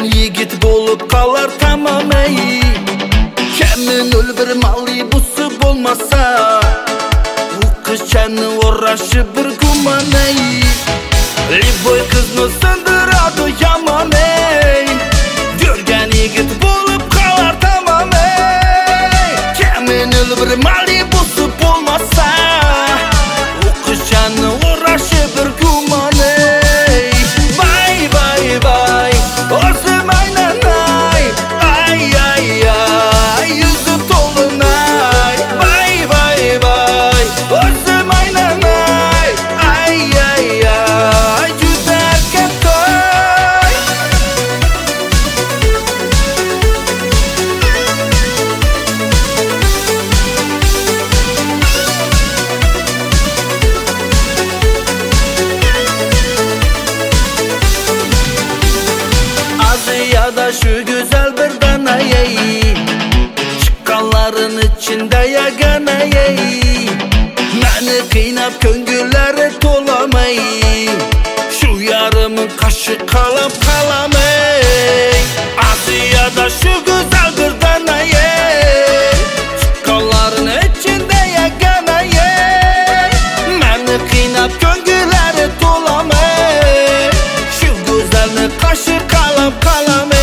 Görgen yigit bolup kalar tamam ey. Kemin bir mali busu bolmasa, bu kız çeni uğraşı bir guman ey. Liboy kızını sındıradu yaman ey. Görgen yigit bolup kalar tamam ey. Kemin bir mali busu bolmasa, bu kız çeni uğraşı bir guman ey. Bay bay bay Özüm aynen ay. Ay ay ay yüzü dolunay. Bay bay bay Özüm aynen ay. Ay ay ay güzel toy. Aziyada şu güzel bir danayey, çıkanların içinde yaganayey. Məni kıynap köngülleri tolamay, şu yarımın kaşı kalam kalamay. Aziyada şu güzel bir danayey, çıkanların içinde yaganayey. Məni kıynap köngülleri tolamay, şu güzelini kaşı kalam kalamay.